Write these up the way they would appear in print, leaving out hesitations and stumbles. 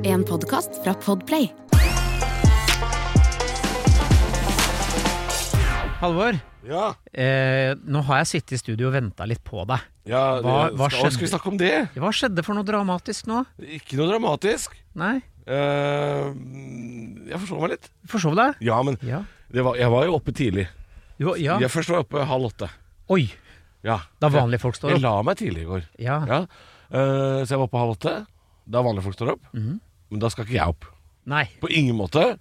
En podcast fra Podplay. Halvor, Ja, nå har jeg sittet i studio og ventet litt på deg. ja Hva skjedde? skal vi snakke om det? Hva skjedde for noe dramatisk nå? Ikke noe dramatisk. Nei, Jeg forsov meg litt. forsov deg? Ja, men Ja. jeg var jo oppe tidlig. Ja. Jeg først var oppe 7:30. Oi, Ja. da vanlige folk står Jeg opp. la meg tidlig i går. Ja. Ja. Så jeg var oppe 7:30. Da vanlige folk står opp. Mhm. Men da skal ikke jeg opp. Nei, På ingen måte.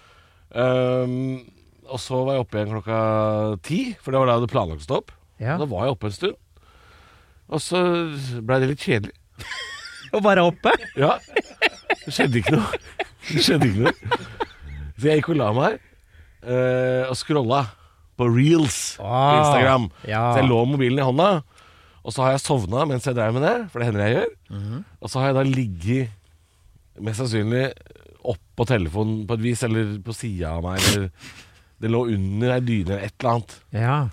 Og så var jeg oppe igjen klokka 10, for det var da jeg hadde planlagt å stå opp. ja. Da var jeg oppe en stund. Og så ble det litt kjedelig. Og bare oppe? Ja, det skjedde ikke noe. Så jeg gikk og la meg og scrolla på Reels på Instagram. Ja. Så jeg lå med mobilen i hånda, og så har jeg sovna mens jeg drev med det, for det hender jeg gjør. Og så har jeg da ligget mest sannsynlig opp på telefonen på et vis, eller på sida av meg, eller det lå under ei dyne eller et eller annet. Ja.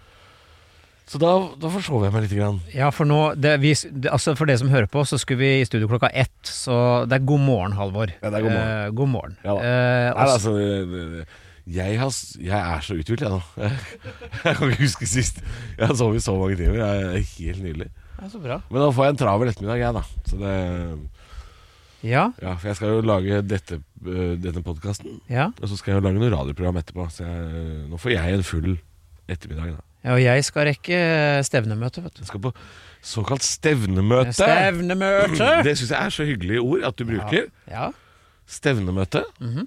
Så da forsov jeg meg litt grann. Ja, for nå, altså for det som hører på, så skulle vi i studio klokka 1, så det er god morgen, Halvor. Ja, det er god morgen. God morgen. Ja da. Nei, altså, jeg er så uthvilt, jeg nå. Jeg kan ikke huske sist. Jeg har sovet så mange timer. Det er helt nydelig. Ja, så bra. Men da får jeg en travel ettermiddag, jeg, da. Så det, Ja, ja, for jeg skal jo lage denne podkasten. ja. Og så skal jeg jo lage noe radioprogram etterpå. Så nå får jeg en full ettermiddag, da. Ja, og jeg skal rekke stevnemøte, vet du. Jeg skal på såkalt stevnemøte. Stevnemøte! Det syns jeg er så hyggelig ord at du bruker. Ja. Stevnemøte. Mhm.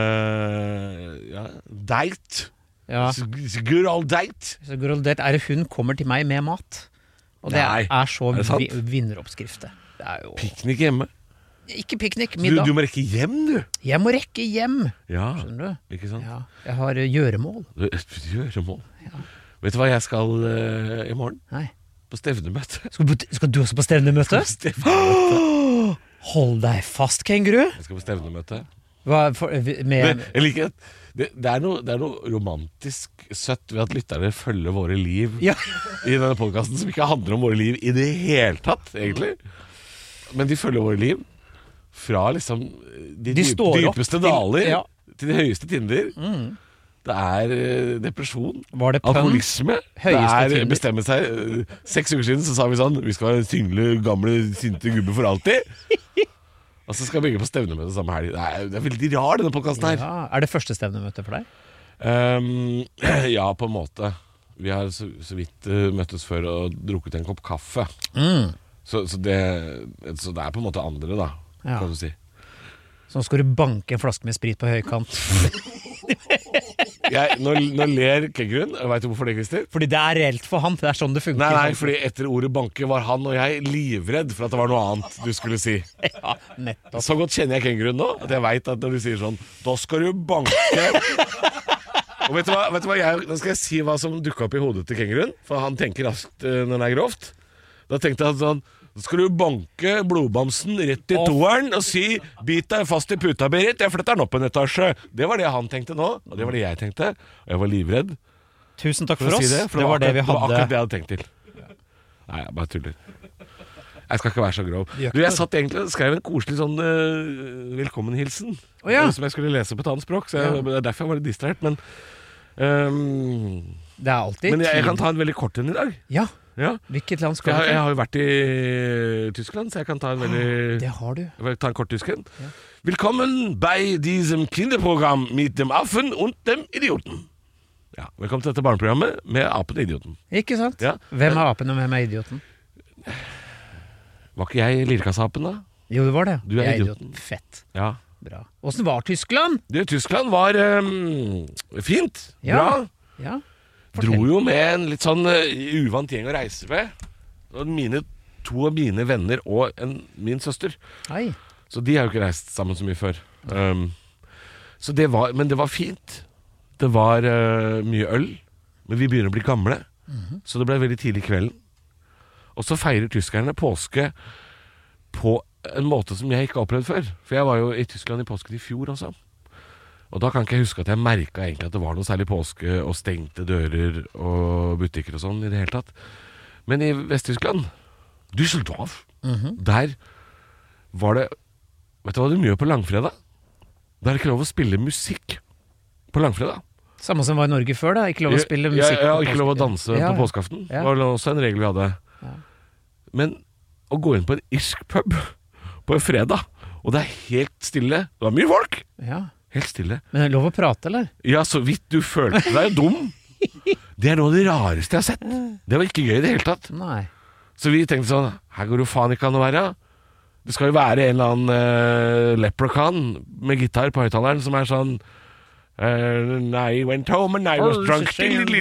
Ja. Date. Ja. It's a good old date. Så Girl Date er det hun kommer til meg med mat. Og det Nei, er så er det sant? vinneroppskriftet. Det er jo Piknik hjemme. ikke piknik, Du, middag. du må rekke hjem, du. Jeg må rekke hjem, Ja, skjønner du. ikke sant? Ja, jeg har gjøremål. Gjøremål. Vet du hva jeg skal i morgen? Nei. På stevnemøte. Skal du også på stevnemøte? Stevnemøte. Hold deg fast, kenguru. Jeg skal på stevnemøte. Hva, for, Men jeg liker at det er noe romantisk søtt ved at lytterne følger våre liv Ja. i denne podcasten, som ikke handler om våre liv i det hele tatt, egentlig. Men de følger våre liv fra liksom de står opp dypeste til- daler ja. til de høyeste tinder. Det er depresjon, Var det pønn? alkoholisme. Det Høyeste er tinder. bestemme seg. 6 uker siden så sa vi sånn: vi skal være single, gamle, sinte gubber for alltid. Og så skal begge på stevnemøte samme helg. Det er veldig rar, denne podcasten her. Ja. Er det første stevnemøte for deg? Ja, på en måte. Vi har så vidt møttes før og drukket en kopp kaffe. Så det er på en måte andre, da, Ja. kan du si. Så nå skal du banke en flaske med sprit på høykant. Nå ler Keggrun. Vet du hvorfor det, Christer? Fordi det er reelt for han. Det er sånn det funker. Nei, fordi etter ordet banke var han og jeg livredd for at det var noe annet du skulle si. Ja, nettopp. Så godt kjenner jeg Keggrun nå, at jeg vet at når du sier sånn, da skal du banke. Og vet du hva, nå skal jeg si hva som dukket opp i hodet til Keggrun, for han tenker raskt når det er grovt. Da tenkte han sånn: så skal du banke blodbamsen rett i toeren og si: bit deg fast i puta, Berit, jeg fletter den opp en etasje. Det var det han tenkte nå, og det var det jeg tenkte. Og jeg var livredd Tusen takk for for å oss. si det, for det var det vi det var akkurat hadde. det jeg hadde tenkt til. Nei, jeg bare tuller. Jeg skal ikke være så grov. Gjør ikke Du, jeg det. satt egentlig og skrev en koselig sånn velkommenhilsen Å, ja. som jeg skulle lese på et annet språk, så det er derfor jeg var litt distrahert. Men Det er alltid jeg kan tid. ta en veldig kort en i dag. Ja, Ja. hvilket land For skal du jeg til? har jo vært i Tyskland, så jeg kan ta en veldig Det har du. Jeg vil ta en kort tysk en. Velkommen bei diesem Kinderprogramm mit dem Affen und dem Idioten. Ja, velkommen til dette barneprogrammet med apen og idioten. Ikke sant? Ja. Hvem er apen og hvem er idioten? Var ikke jeg lirkasseapen, da? Jo, det var det. Du er Jeg idioten. Fett. Ja. Bra. Åssen var Tyskland? Du, Tyskland var fint. Ja. Bra. Ja. Dro jo med en litt sånn uvant gjeng å reise med. Og to av mine venner og min søster. Hei. Så de har jo ikke reist sammen så mye før. Men det var fint. Det var mye øl. Men vi begynner å bli gamle. Så det ble veldig tidlig i kvelden. Og så feirer tyskerne påske på en måte som jeg ikke har opplevd før. For jeg var jo i Tyskland i påsken i fjor også. Og da kan ikke jeg huske at jeg merket egentlig at det var noe særlig påske og stengte dører og butikker og sånn i det hele tatt. Men i Vest-Tyskland, Düsseldorf, der var det Vet du hva du gjør på langfredag? Da er det ikke lov å spille musikk på langfredag. Samme som var i Norge før da, ikke lov å spille musikk Ja, på ikke lov å danse på påskeaften. Det var også en regel vi hadde. Ja. Men å gå inn på en irsk pub på en fredag, og det er helt stille. Det var mye folk. Ja. Helt stille. Men det er lov å prate, eller? Ja, så vidt du følte deg dum. Det er noe av det rareste jeg har sett. Det var ikke gøy i det hele tatt. Nei. Så vi tenkte sånn, her går det faen ikke an å være. Det skal jo være en eller annen leprechaun med gitar på høyttaleren som er sånn I went home and I was drunk.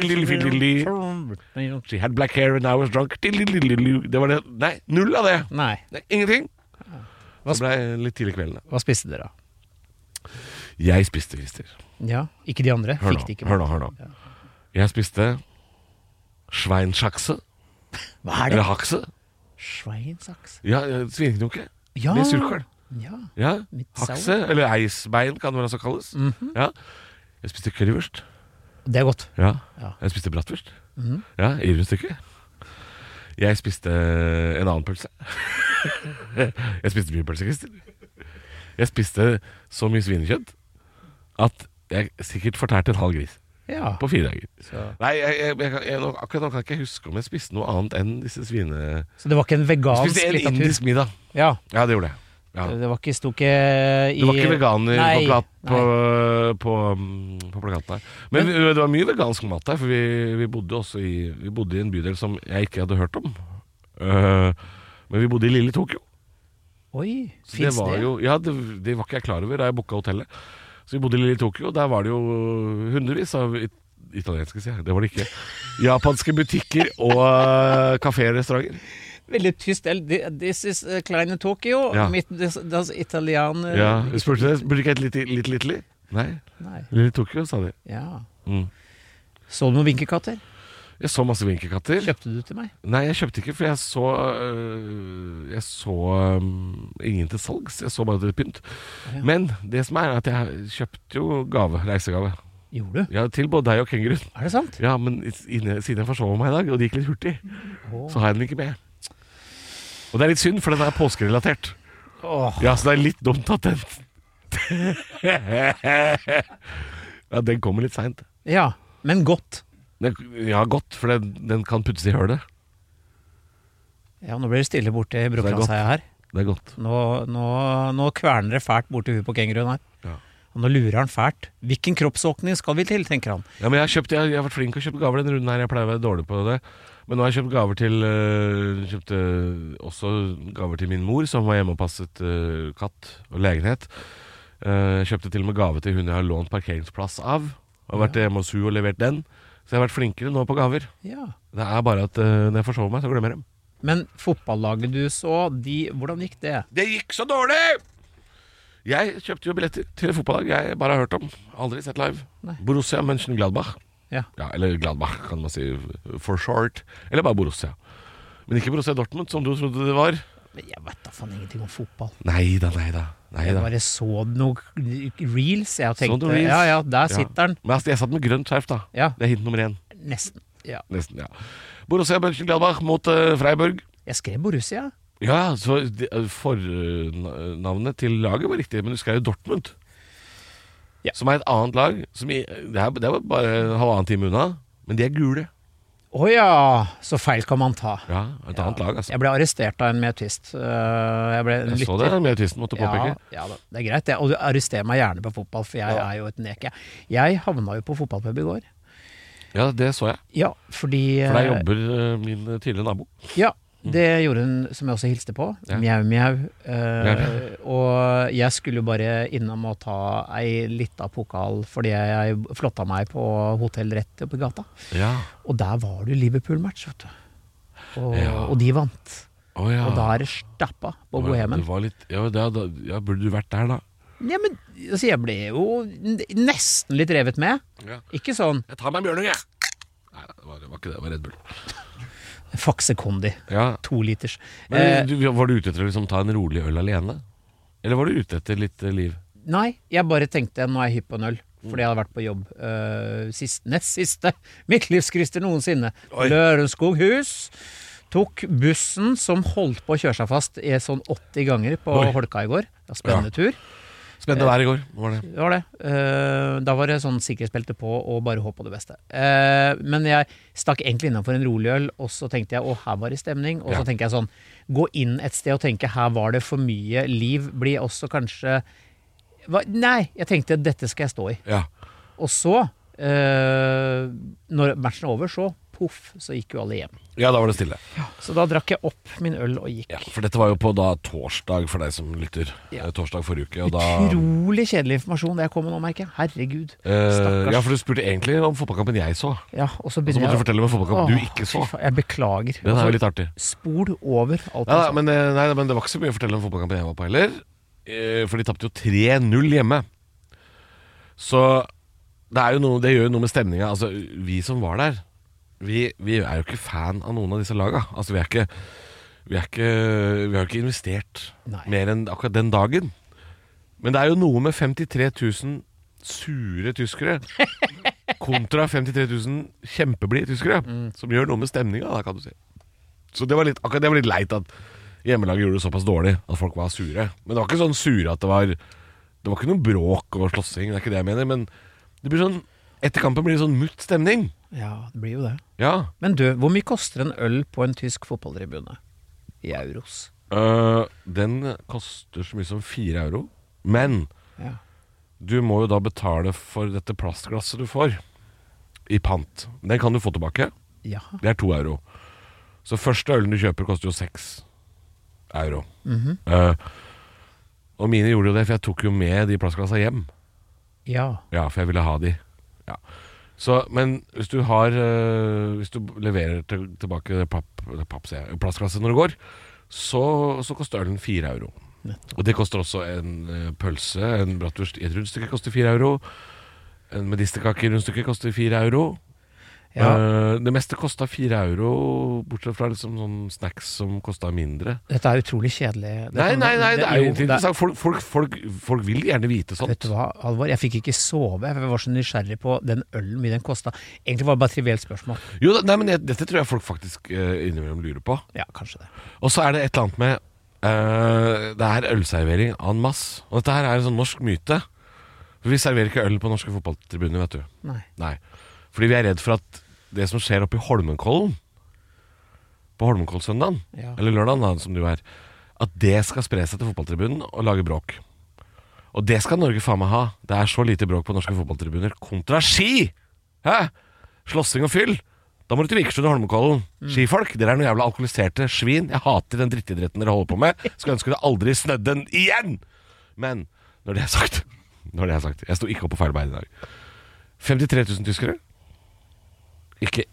She had black hair and I was drunk. Det var det. Nei, null av det. Nei. Det er ingenting. Så ble jeg litt tidlig kvelden. Hva spiste dere da? Jeg spiste, Christer. Ja, ikke de andre. Hør Fikk de ikke nå. med. Ja. Jeg spiste schweinshaxe. Hva er det? Eller hakse. Schweinsaks. Ja, svineknoke. Ja. Med surkål. Ja. Ja, Mitt hakse, eller eisbein kan det vel også kalles. Ja. Jeg spiste currywurst. Det er godt. Ja. Ja. Jeg spiste bratwurst. Ja, i rundstykke. Jeg spiste en annen pølse. Jeg spiste mye pølse, Christer. Jeg spiste så mye svinekjøtt at jeg sikkert fortærte en halv gris Ja. på 4 dager. Så. Nei, akkurat nå kan jeg ikke huske om jeg spiste noe annet enn disse svine... Så det var ikke en Jeg vegansk spiste en litteratur? indisk middag. Ja. Ja, det gjorde jeg. Ja. Det var ikke, sto ikke i... Det var ikke veganer Nei, på plakaten her. Men det var mye vegansk mat der, for vi bodde også vi bodde i en bydel som jeg ikke hadde hørt om. Men vi bodde i Lille Tokyo. Oi, Så finnes det? jo, ja, det var ikke jeg klar over da jeg booka hotellet. Så vi bodde i Lille Tokyo, der var det jo hundrevis av italienske, sier jeg. Det var det ikke. Japanske butikker og kaféer og restauranter. Veldig tyst. This is kleine Tokyo. Ja. Das Italian... Ja, vi spurte det. Burde ikke et litt? Nei. Nei. Lille Tokyo, sa de. Ja. Mm. Så du noen vinkekatter? Jeg så masse vinkelkatter. Kjøpte du til meg? Nei, jeg kjøpte ikke, for jeg så ingen til salgs. Jeg så bare til pynt. Ja. Men det som er at jeg kjøpte jo reisegave. Gjorde du? Ja, til både deg og kenguruen. Er det sant? Ja, men siden jeg forsov meg i dag, og det gikk litt hurtig, så har jeg den ikke med. Og det er litt synd, for den er påskerelatert. Åh. Ja, så det er litt dumt at den Ja, den kommer litt sent. Ja, men godt. Ja, godt, for den kan puttes i hølet. Ja, nå blir det stille borte i Brokklandsheia her. Det er godt. Nå kverner det fælt borti huet på kenguruen her. Ja. Og nå lurer han fælt. Hvilken kroppsåkning skal vi til, tenker han. Ja, men jeg har vært flink til å kjøpe gaver denne runden her. Jeg pleier å være dårlig på det. Men nå har jeg kjøpt gaver kjøpte også gaver til min mor, som var hjemme og passet katt og legenhet. Jeg kjøpte til og med gave til hun jeg har lånt parkeringsplass av. Og har vært hjemme hos hun og levert den. Så jeg har vært flinkere nå på gaver. Ja. Det er bare at når jeg forsover meg, så glemmer jeg dem. Men fotballaget du så, hvordan gikk det? Det gikk så dårlig! Jeg kjøpte jo billetter til et fotballag jeg bare har hørt om. Aldri sett live. Nei. Borussia Mönchengladbach. Ja. Ja, eller Gladbach, kan man si for short. Eller bare Borussia. Men ikke Borussia Dortmund, som du trodde det var. Men jeg vet da faen ingenting om fotball. Nei da. Jeg bare så noen reels, jeg og tenkte, reels? ja, der sitter den. Men altså, jeg satt med grønt skjerf da. Ja. Det er hint nummer 1. Nesten, ja. Nesten, ja. Borussia Mönchengladbach mot Freiburg. Jeg skrev Borussia. Ja, så fornavnet til laget var riktig, men du skrev jo Dortmund. Ja. Som er et annet lag. Det var bare en halvannen time unna, men de er gule. Åja, så feil kan man ta. Ja, et annet lag, altså. Jeg ble arrestert av en meteorist. Jeg så det, meteoristen måtte påpeke. Ja, det er greit. Og du arresterer meg gjerne på fotball, for jeg er jo et nek. Jeg havna jo på fotballpub i går. Ja, det så jeg. Ja, fordi For der jobber min tidligere nabo. Ja, det gjorde hun, som jeg også hilste på. Ja. Mjau. Og jeg skulle jo bare innom og ta ei lita pokal fordi jeg flotta meg på hotell rett oppe i gata. Ja. Og der var det Liverpool-match, vet du. Ja. Og de vant. Ja. Og da er det stappa på Bohemen. Det var litt, burde du vært der da? Ja, men altså, jeg ble jo nesten litt revet med. Ja. Ikke sånn Jeg tar meg en bjørnunge. Nei, det var ikke det, det var Red Bull. Faxe Kondi. Ja. 2 liters. Men var du ute etter å liksom ta en rolig øl alene? Eller var du ute etter litt liv? Nei, jeg bare tenkte nå er jeg hypp på en øl. Fordi jeg hadde vært på jobb nest siste mitt livskrister noensinne. Oi. Lørenskog hus. Tok bussen som holdt på å kjøre seg fast i sånn 80 ganger på Holka i går. Det var spennende tur. Spennende vær i går, var det. Det var det. Da var det sånn sikkerhetsbelte på og bare håp på det beste. Men jeg stakk egentlig innenfor en rolig øl, og så tenkte jeg, her var det stemning. Og så tenker jeg sånn, gå inn et sted og tenke, her var det for mye liv. Blir også kanskje... Nei, jeg tenkte, dette skal jeg stå i. Ja. Og så, når matchen er over, så puff, så gikk jo alle hjem. Ja, da var det stille. Så da drakk jeg opp min øl og gikk. Ja, for dette var jo på da torsdag for deg som lytter. Torsdag forrige uke. Og Utrolig kjedelig informasjon det jeg kom med nå, merker jeg. Herregud. Stakkars. Ja, for du spurte egentlig om fotballkampen jeg så. Ja, og så måtte du fortelle om fotballkampen du ikke så. Jeg beklager. Den er jo litt artig. Spol over alt. Ja, men det var ikke så mye å fortelle om fotballkampen jeg var på heller. For de tappte jo 3-0 hjemme. Så det gjør jo noe med stemninga. Altså, vi som var der, vi er jo ikke fan av noen av disse laga. Altså, vi har jo ikke investert mer enn akkurat den dagen. Men det er jo noe med 53 000 sure tyskere kontra 53 000 kjempeblide tyskere som gjør noe med stemninga, da, kan du si. Så det var litt leit at hjemmelaget gjorde det såpass dårlig at folk var sure. Men det var ikke sånn sure at det var ikke noe bråk og slåssing. Det er ikke det jeg mener. Men det blir sånn, etter kampen blir det sånn mutt stemning. Ja, det blir jo det. Ja. Men du, hvor mye koster en øl på en tysk fotballtribune? I euros. Den koster så mye som 4 euro. Men du må jo da betale for dette plastglasset du får i pant. Den kan du få tilbake. Ja. Det er 2 euro. Så første ølen du kjøper koster jo 6 euro. Og mine gjorde jo det, for jeg tok jo med de plastglassene hjem. Ja, for jeg ville ha de. Ja. Så, men hvis du leverer tilbake plastglasset når det går, så koster ølen 4 euro. Og det koster også en pølse, en bratwurst i et rundstykke koster 4 euro. En medisterkake i rundstykke koster 4 euro. Det meste kostet 4 euro, bortsett fra liksom sånn snacks som kostet mindre. Dette er utrolig kjedelig. Nei, det er jo interessant. Folk vil gjerne vite sånt. Vet du hva, Alvor? Jeg fikk ikke sove. Jeg var så nysgjerrig på den ølen, mye den kostet. Egentlig var det bare et trivielt spørsmål. Men dette tror jeg folk faktisk innimellom lurer på. Ja, kanskje det. Og så er det et eller annet med det er ølservering en masse. Og dette her er en sånn norsk myte. For vi serverer ikke øl på norske fotballtribuner, vet du. Nei. Fordi vi er redd for at det som skjer oppe i Holmenkollen på Holmenkollsøndagen, eller lørdagen da, som du er, at det skal spre seg til fotballtribunen og lage bråk. Og det skal Norge faen meg ha. Det er så lite bråk på norske fotballtribuner kontra ski! Hæ? Slåssing og fyll. Da må du til Vikersund og Holmenkollen. Skifolk, dere er noen jævla alkoholiserte svin. Jeg hater den drittidretten dere holder på med. Skal ønske det aldri snødde den igjen! Men når det er sagt, jeg sto ikke opp på feil bein i dag. 53 000 tyskere. Ikke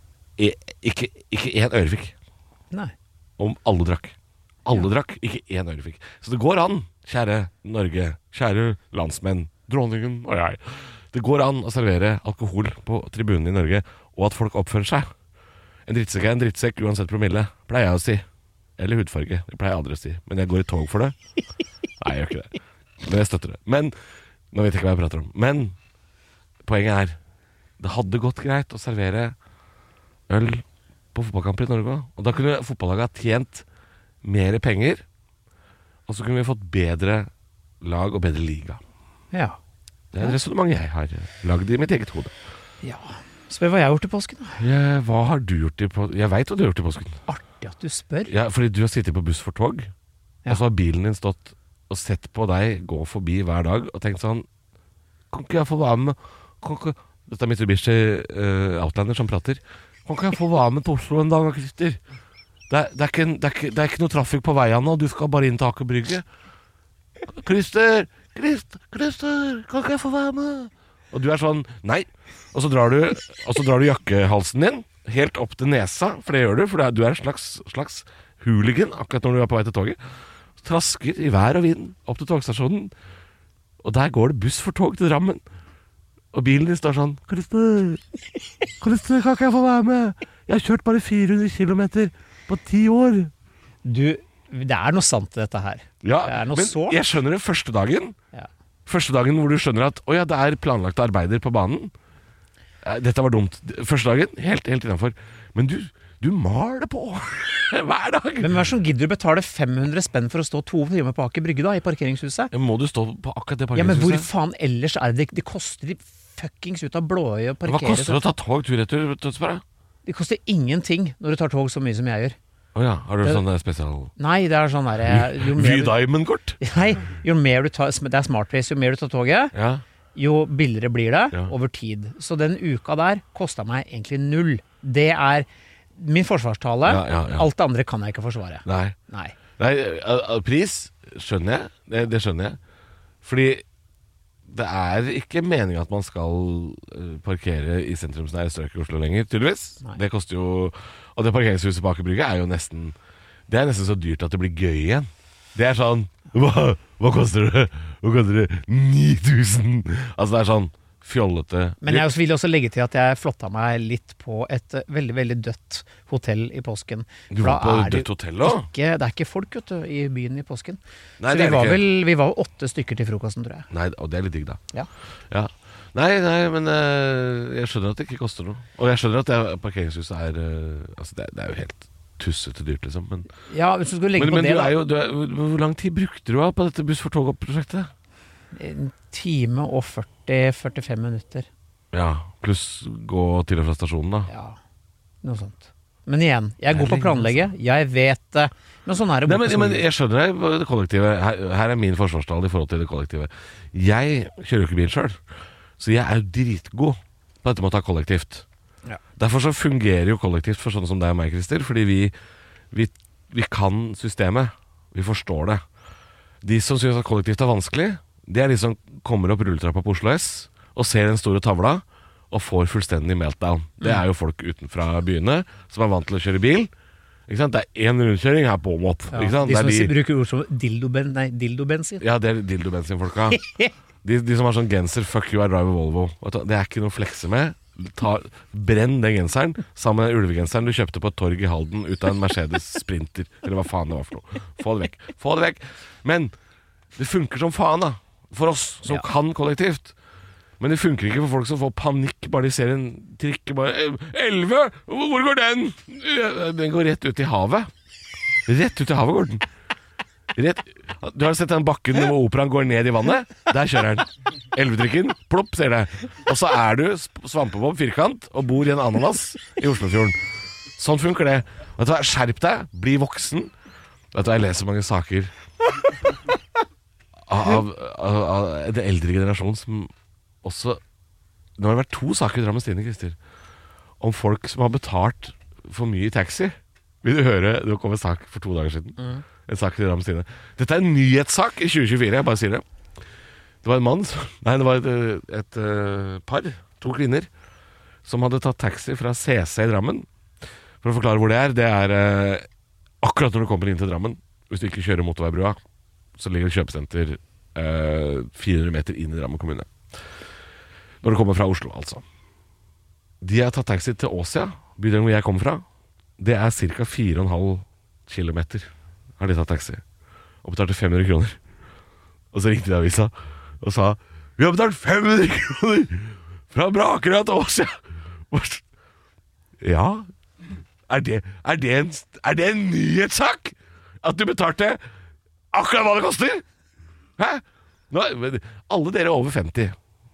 én øre fikk. Nei. Om alle drakk. Alle drakk, ikke én øre fikk. Så det går an, kjære Norge, kjære landsmenn, dronningen og jeg. Det går an å servere alkohol på tribunen i Norge, og at folk oppfører seg. En drittsekk er en drittsekk uansett promille, pleier jeg å si. Eller hudfarge, det pleier jeg aldri å si. Men jeg går i tog for det. Nei, jeg gjør ikke det. Men jeg støtter det. Men, nå vet jeg ikke hva jeg prater om. Men, poenget er, det hadde gått greit å servere øl på fotballkamper i Norge. Og da kunne fotballaget ha tjent mer penger, og så kunne vi fått bedre lag og bedre liga. Ja. Det er et resonemang jeg har lagd i mitt eget hode. Ja. Spør hva jeg har gjort i påsken da. Hva har du gjort i påsken? Jeg vet hva du har gjort i påsken. Artig at du spør. Ja, fordi du har sittet på buss for tog, og så har bilen din stått og sett på deg gå forbi hver dag og tenkt sånn, kan ikke jeg få være med? Dette er Mitsubishi Outlander som prater. Kan ikke jeg få være med til Oslo en dag, Christer? Det er ikke noe trafikk på veiene, og du skal bare inn til Aker Brygge. Christer, kan ikke jeg få være med? Og du er sånn, nei. Og så drar du jakkehalsen din helt opp til nesa, for det gjør du, for du er en slags hooligan akkurat når du er på vei til toget. Trasker i vær og vind opp til togstasjonen, og der går det buss for tog til Drammen. Og bilen din står sånn, Christer, kan ikke jeg få være med? Jeg har kjørt bare 400 kilometer på 10 år. Du, det er noe sant i dette her. Ja, det er noe men sårt. Jeg skjønner det første dagen. Ja. Første dagen hvor du skjønner at det er planlagte arbeider på banen. Dette var dumt. Første dagen, helt innenfor. Men du Du maler på hver dag. Men hva er det som gidder å betale 500 spenn for å stå 2 timer på Aker Brygge da, i parkeringshuset? Må du stå på akkurat det Ja, men hvor parkeringshuset? faen ellers er det? Det koster de fuckings ut av blåøye å Hva parkere. koster det å ta tog tur-retur, Tønsberg? Det koster ingenting når du tar tog så mye som jeg gjør. Åja, har du sånn spesial Nei, det er sånn der jo Vy mer, Diamond-kort? nei, jo mer du tar, det er smartpris, jo mer du tar toget, Ja. jo billigere blir det Ja. over tid. Så den uka der kostet meg egentlig 0. Det er min forsvarstale. Ja. Alt det andre kan jeg ikke forsvare. Nei. Nei. Pris skjønner jeg. Det skjønner jeg. Fordi det er ikke meningen at man skal parkere i sentrumsnære strøk i Oslo lenger, tydeligvis. Nei. Det koster jo. Og det parkeringshuset på Aker Brygge er jo nesten så dyrt at det blir gøy igjen. Det er sånn Hva koster det? Hva koster det? 9000! Altså det er sånn fjollete. Men jeg vil også legge til at jeg flotta meg litt på et veldig, veldig dødt hotell i påsken. Du For var da på er det dødt hotell òg? det er ikke folk, vet du, i byen i påsken. Nei, Så det er det ikke. vi var 8 stykker til frokosten, tror jeg. Nei, og det er litt digg, da. Ja. Nei, men jeg skjønner at det ikke koster noe. Og jeg skjønner at parkeringshuset er altså det er jo helt tussete dyrt, liksom. Men, Ja, hvis du skulle legge på men det, hvor lang tid brukte du på dette Buss for tog-prosjektet? En time og 40-45 minutter. Ja, pluss gå til og fra stasjonen, da. Ja, noe sånt. Men igjen, jeg er god på å planlegge. Jeg vet det. Men sånn er det. Nei, borte men som- jeg skjønner deg, det kollektivet. Her er min forsvarstale i forhold til det kollektivet. Jeg kjører jo ikke bil sjøl, så jeg er jo dritgod på dette med å ta kollektivt. Ja. Derfor så fungerer jo kollektivt for sånne som deg og meg, Christer. Fordi vi kan systemet. Vi forstår det. De som syns at kollektivt er vanskelig, det er de som kommer opp rulletrappa på Oslo S og ser den store tavla og får fullstendig meltdown. Det er jo folk utenfra byene som er vant til å kjøre bil. Ikke sant? Det er én rundkjøring her på Åmot. Ja, Ikke sant? de Det som er bruker ord som dildobensin. ja, det er dildobensinfolka. De som har sånn genser 'Fuck you, I drive a Volvo'. Vet du, det er ikke noe å flekse med. Brenn den genseren sammen med den ulvegenseren du kjøpte på et torg i Halden ut av en Mercedes Sprinter. Eller hva faen det var for noe. Få det vekk. Få det vekk. Men det funker som faen, da. For oss som Ja. kan kollektivt. Men det funker ikke for folk som får panikk bare de ser en trikke bare 11! Hvor går den? Den går rett ut i havet. Rett ut i havet går den. Du har sett den bakken hvor operaen går ned i vannet? Der kjører den. Elvetrikken, plopp, ser det. Og så er du svampebob firkant og bor i en ananas i Oslofjorden. Sånn funker det. Vet du hva, skjerp deg, bli voksen. Vet du hva, jeg leser mange saker av det eldre generasjon som også. Nå har det vært 2 saker i Drammens Tidende, Christer, om folk som har betalt for mye i taxi. Vil du høre? Det kom en sak for 2 dager siden. En sak i Drammens Tidende. Dette er en nyhetssak i 2024, jeg bare sier det. Det var en mann Nei, det var et par, 2 kvinner, som hadde tatt taxi fra CC i Drammen. For å forklare hvor det er. Det er akkurat når du kommer inn til Drammen. Hvis du ikke kjører motorveibrua, så ligger det kjøpesenter 400 meter inn i Drammen kommune. Når du kommer fra Oslo, altså. De har tatt taxi til Åsia, bydelen hvor jeg kommer fra. Det er ca. 4,5 kilometer har de tatt taxi. Og betalte 500 kroner. Og så ringte de avisa og sa 'Vi har betalt 500 kroner fra Brakerøya til Åsia'. Ja, er det en nyhetssak? At du betalte akkurat hva det koster? Hæ? Alle dere over 50,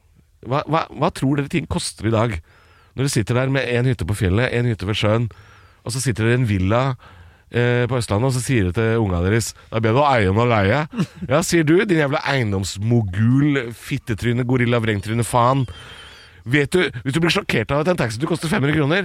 hva tror dere ting koster i dag? Når dere sitter der med en hytte på fjellet, en hytte ved sjøen, og så sitter dere i en villa på Østlandet, og så sier det til unga deres 'Da er bedre å eie enn å leie'. Ja, sier du, din jævla eiendomsmogul, fittetryne, gorilla, vrengtryne, faen. Vet du, hvis du blir sjokkert av at en taxi du koster 500 kroner,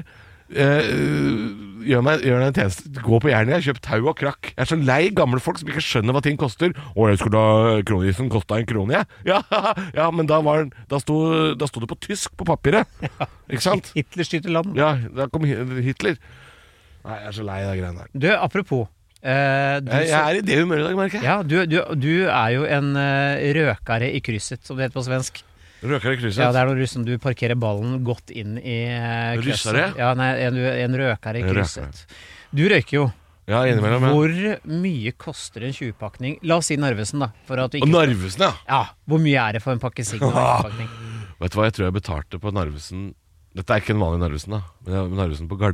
gjør deg en tjeneste. Gå på Jernia, kjøp tau og krakk. Jeg er så lei gamle folk som ikke skjønner hva ting koster. Å, jeg skulle ha kronisen kosta 1 krone, jeg. Ja, men da sto det på tysk på papiret. Ikke sant? Hitler styrte land. Ja, da kom Hitler. Nei, jeg er så lei av de greiene der. Du, apropos Jeg er i det humøret i dag, merker jeg. Ja, du er jo en røkare i krysset, som det heter på svensk. Røker i krysset? Ja, det er når du parkerer ballen godt inn i krysset. Ryssere? Ja, nei, en røkare i krysset. Du røyker jo. Ja, innimellom, ja. Hvor mye koster en 20-pakning? La oss si Narvesen, da. For at du Og ikke Narvesen, ja. Ja, hvor mye er det for en pakke sigg og Vet du hva jeg tror jeg betalte på Narvesen? Dette er ikke en vanlig Narvesen, da, men Narvesen på Gardermoen.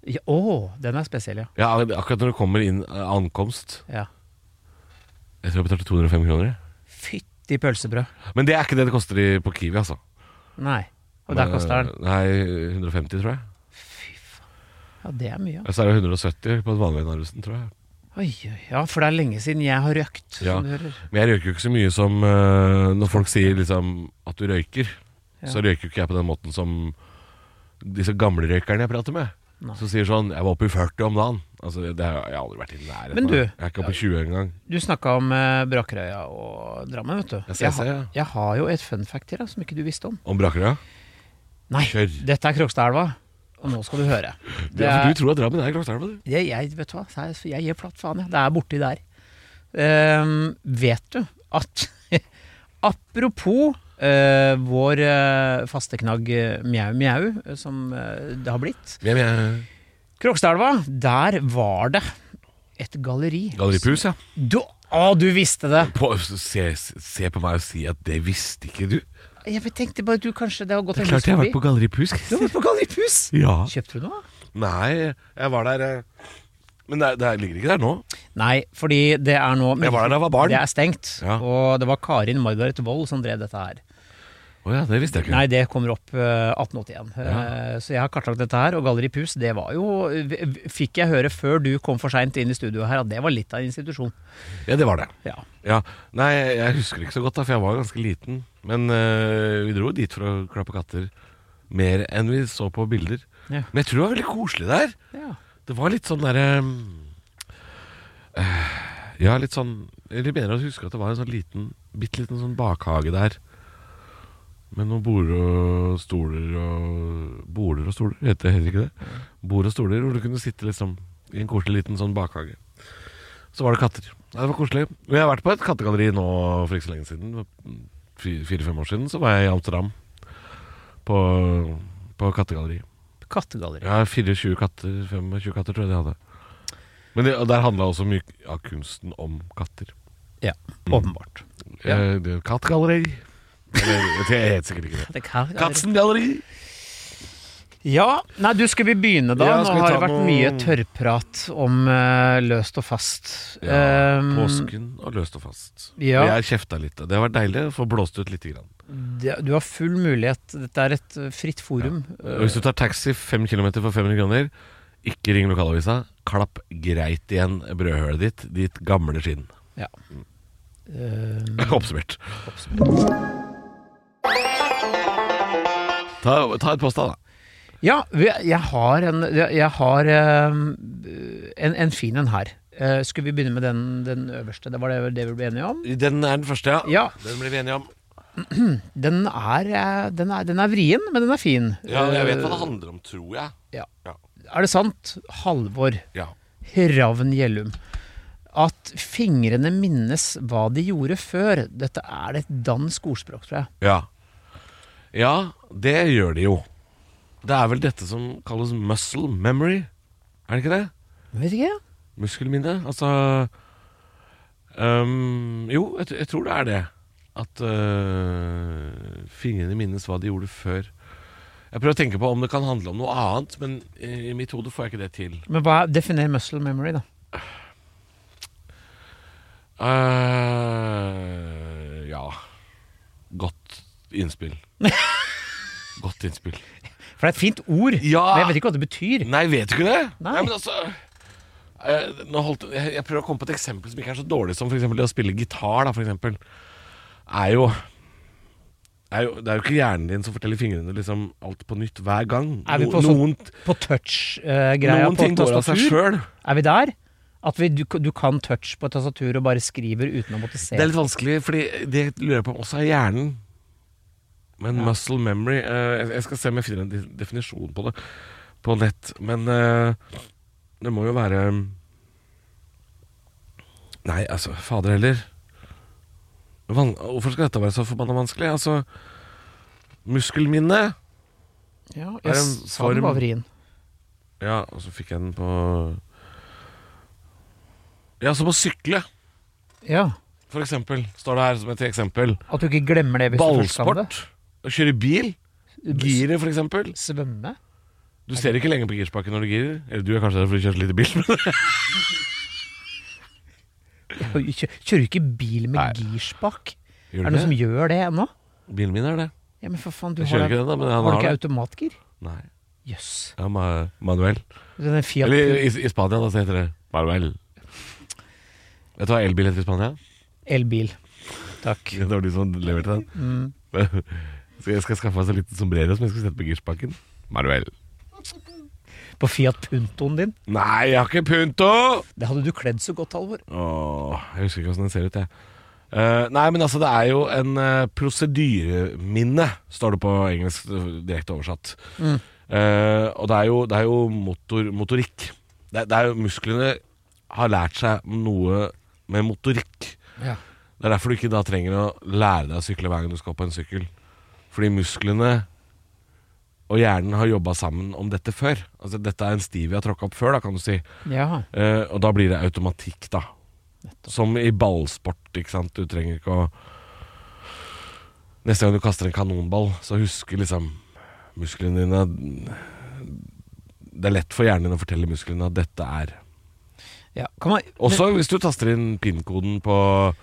Ja, den er spesiell, ja. Ja, akkurat når det kommer inn ankomst. Ja. Jeg tror jeg betalte 205 kroner. Fytti pølsebrød. Men det er ikke det koster på Kiwi, altså. Nei. Og der koster den? Nei, 150, tror jeg. Fy faen. Ja, det er mye. Så er det 170 på et vanlig Narvesen, tror jeg. Oi, ja, for det er lenge siden jeg har røkt, Ja, som du hører. men jeg røyker jo ikke så mye som når folk sier liksom at du røyker, så røyker jo ikke jeg på den måten som disse gamle røykerne jeg prater med. Nei. Så sier sånn, jeg var oppe i 40 om dagen. Altså, det har jeg aldri vært i nærheten. Men du, jeg er ikke oppe i 20 engang. Du snakket om Brakerøya og Drammen, vet du. Jeg har jo et fun fact til deg som ikke du visste om. Om Brakerøya? Nei, Kjør. dette er Krokstadelva, og nå skal du høre. For du tror at Drammen er Krokstadelva, du? Jeg vet hva, jeg gir flatt faen, jeg. Det er borti der. Vet du at apropos vår faste knagg Mjau Mjau, som det har blitt. Hvem er Krokstadelva, der var det et galleri. Galleripus, ja. Du visste det. Se på meg og si at det visste ikke du. Jeg tenkte bare at du kanskje det har gått Det en er klart jeg har vært forbi. på Galleripus. Du har vært på galleripus? Ja. Kjøpte du noe? Nei, jeg var der men det ligger ikke der nå. Nei, fordi det er nå Jeg var der da jeg var barn. Det er stengt, Ja. og det var Karin Margaret Wold som drev dette her. Åja, det visste jeg ikke. Nei, det kommer opp 1881. Så jeg har kartlagt dette her, og Galleripus, det var jo fikk jeg høre før du kom for sent inn i studioet her, at det var litt av en institusjon. Ja, det var det. Ja. Nei, jeg husker ikke så godt da, for jeg var ganske liten. Men vi dro dit for å klappe katter mer enn vi så på bilder. Ja. Men jeg tror det var veldig koselig der. Ja. Det var litt sånn derre ja, litt sånn jeg mener å huske at det var en sånn liten, bitte liten sånn bakhage der. Med noen border og stoler heter ikke det? Bord og stoler hvor du kunne sitte liksom i en koselig liten sånn bakhage. Så var det katter. Ja, det var koselig. Og jeg har vært på et kattegalleri nå for ikke så lenge siden. 4-5 år siden så var jeg i Amsterdam på kattegalleri. Kattegalleri. Ja, 24 katter, 25 katter tror jeg de hadde. Men der handlet også mye av kunsten om katter. Ja, åpenbart. Ja. Kattegalleri. Jeg heter sikkert ikke det. Katzengalleri. Ja, nei, skal vi begynne da? Ja, Nå har det vært mye tørrprat om løst og fast. Ja, påsken og løst og fast. Ja. Og jeg kjefta litt. Det har vært deilig å få blåst ut litt. Du har full mulighet. Dette er et fritt forum. Og hvis du tar taxi 5 kilometer for 500 kroner, ikke ring lokalavisa. Klapp greit igjen brødhølet ditt gamle skinn. Ja. Oppsummert. Ta et påstand, da. Ja, jeg har en fin en her. Skal vi begynne med den øverste? Det var det vi ble enige om? Den er den første, ja. Ja. Den ble vi enige om. Den er vrien, men den er fin. Ja, jeg vet hva det handler om, tror jeg. Ja. Ja. Er det sant, Halvor Ja. Ravn Gjellum, at fingrene minnes hva de gjorde før? Dette er et dansk ordspråk, tror jeg. Ja. Ja, det gjør de jo. Det er vel dette som kalles muscle memory. Er det ikke det? Jeg vet ikke. Muskelminne. Altså jo, jeg tror det er det. At fingrene minnes hva de gjorde før. Jeg prøver å tenke på om det kan handle om noe annet, men i mitt hode får jeg ikke det til. Men definer muscle memory, da? Ja. Godt innspill. Godt innspill. For det er et fint ord, Ja. men jeg vet ikke hva det betyr. Nei, vet du ikke det? Nei. Men altså jeg prøver å komme på et eksempel som ikke er så dårlig som for eksempel det å spille gitar, da, for eksempel. Det er jo ikke hjernen din som forteller fingrene liksom alt på nytt hver gang. Er vi på touch-greia noen på ting går av seg tastatur? sjøl. Er vi der? At du kan touch på et tastatur og bare skriver uten å måtte se? Det er litt vanskelig, fordi det lurer jeg på om også er hjernen. Men muscle memory jeg skal se om jeg finner en definisjon på det på nett. Men det må jo være Nei, altså, fader heller. Hvorfor skal dette være så forbanna vanskelig? Altså, muskelminne. Ja, er jeg en sa den form- var vrien. Ja, og så fikk jeg den på Ja, som å sykle, Ja, for eksempel. Står det her som et eksempel. at du ikke glemmer det hvis du først kan det. Ballsport. Å kjøre bil. Giret, for eksempel. Svømme. Du ser ikke lenger på girspaken når du girer. Eller du kanskje det fordi du kjører så lite bil. Jeg kjører ikke bil med girspak. Gjør Er det noen som gjør det ennå? Bilen min det. Ja, men for faen, du Jeg kjører ikke den da, men han har du har ikke det. automatgir? Nei. Jøss. Ja, manuell. Den Fiat Eller i Spania da så heter det manuell. Vet du hva elbil heter i Spania? elbil. Takk. Det var de som leverte den. Så jeg skal skaffe meg så liten sombrero som jeg skal sette på girspaken. Manuell. På Fiat Puntoen din. Nei, jeg har ikke punto! Det hadde du kledd så godt, Halvor. Jeg husker ikke hvordan den ser ut, jeg. Nei, men altså, det er jo en prosedyreminne, står det på engelsk direkte oversatt. Og det er jo motorikk. Det er jo musklene har lært seg noe med motorikk. Ja. Det er derfor du ikke da trenger å lære deg å sykle hver gang du skal på en sykkel. Fordi musklene og hjernen har jobbet sammen om dette før. Altså, dette er en sti vi har tråkket opp før, da, kan du si. Ja. Og da blir det automatikk, da. Som i ballsport, ikke sant. Du trenger ikke å Neste gang du kaster en kanonball, så husker liksom musklene dine Det er lett for hjernen din å fortelle musklene at dette er Ja. Kan man, Også hvis du taster inn PIN-koden på